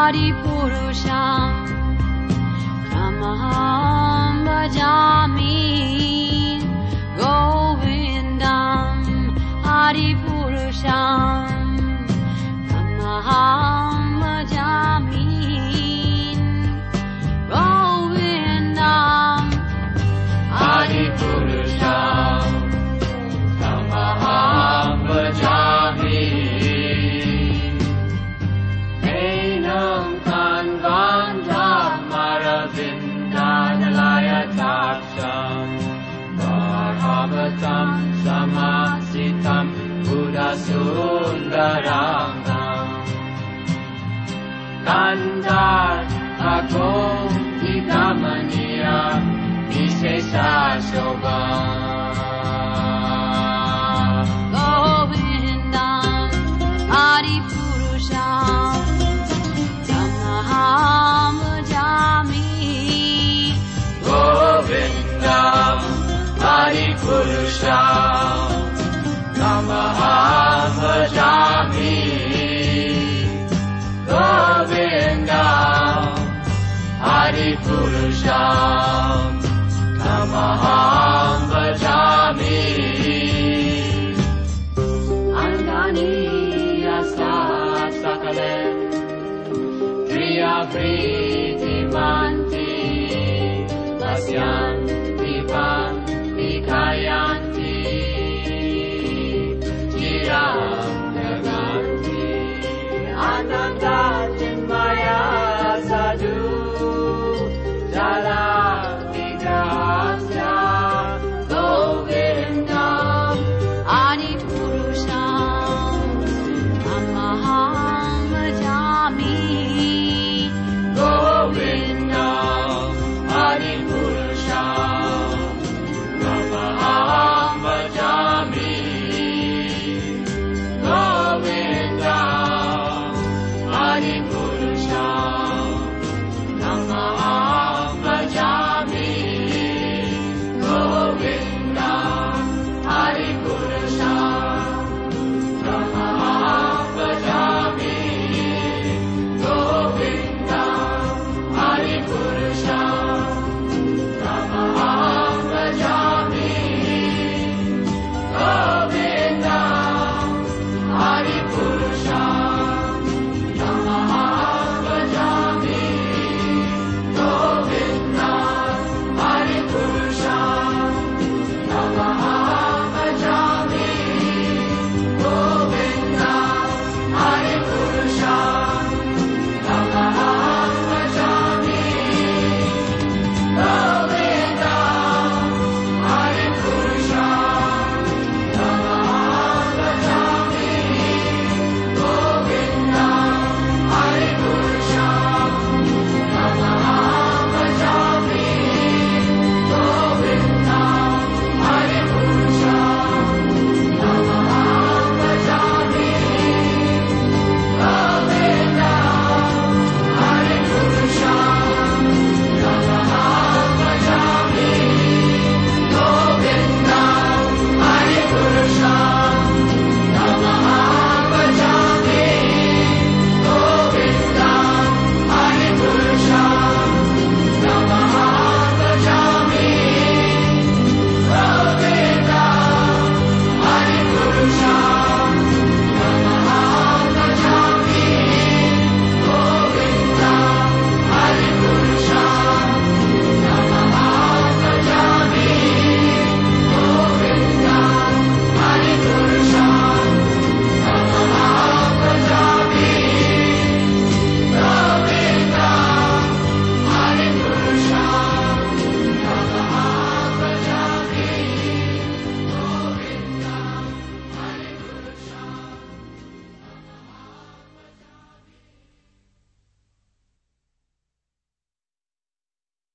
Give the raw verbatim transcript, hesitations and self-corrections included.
Adipurusham Tamaham Bhajami Govindam Adipurusham Tamaham Bhajami Govindam Adipurusham Tamaham Bhajami Enam Kanvandam Maravindanalaya Taksham Bharavatam Samasitam Buddha Sundaranam Kandar Agom Hikamaniya Vishesha Shobha Govindam Adipurusham Tamaham Bhajami Govindam Adipurusham Tamaham Bhajami Govindam Adipurusham Tamaham Bhajami Andani Asat Sakale Kriya Vriti Manti Lasyanti Panti Kayanti Chiram Naganti Ananda Chinmaya Sadhu Jala